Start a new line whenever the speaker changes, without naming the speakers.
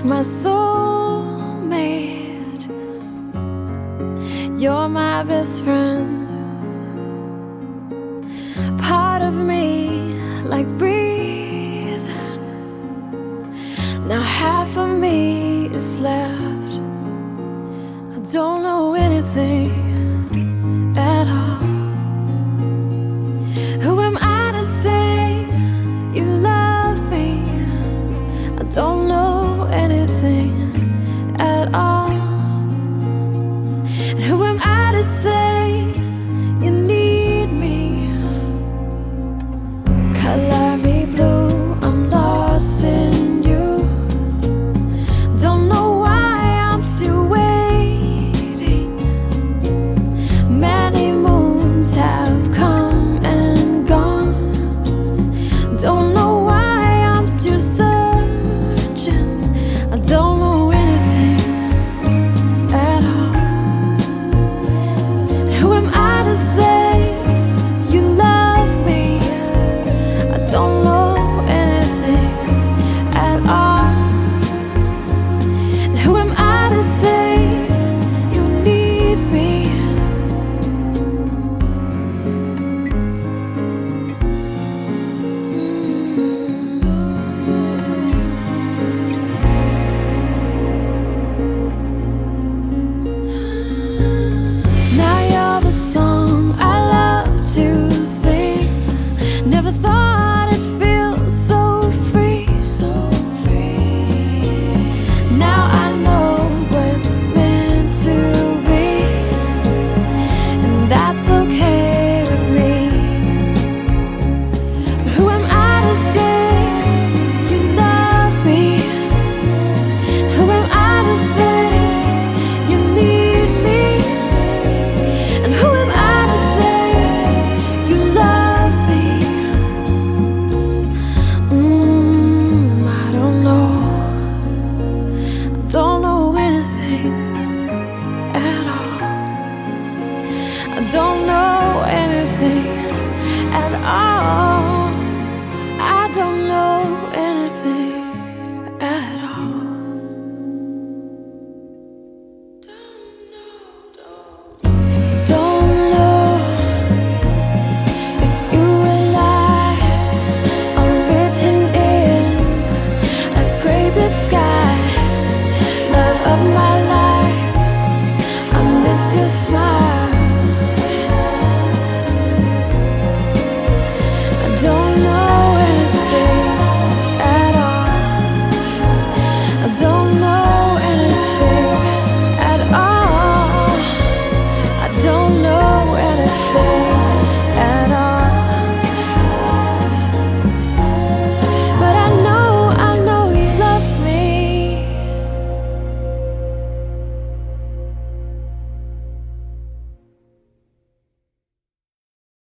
my soulmate. You're my best friend, part of me like reason. Now half of me is left. I don't know anything at all. Who am I to say you love me? I don't know anything at all. And who am I to say you need me? Color me blue, I'm lost in you. Don't know why I'm still waiting. Many moons have come and gone. Don't know why I'm still searching. I don't know anything at all. Who am I to say you love me? I don't know anything at all. And who am I to say you need me? Now you're the song I love to sing. Never thought it'd feel so free, so free. Now I know what's meant to be, and that's okay with me. But who am I to say you love me? Who am I to say you need me? And who am I to say you love me? I don't know. I don't know anything at all. I don't know anything at all.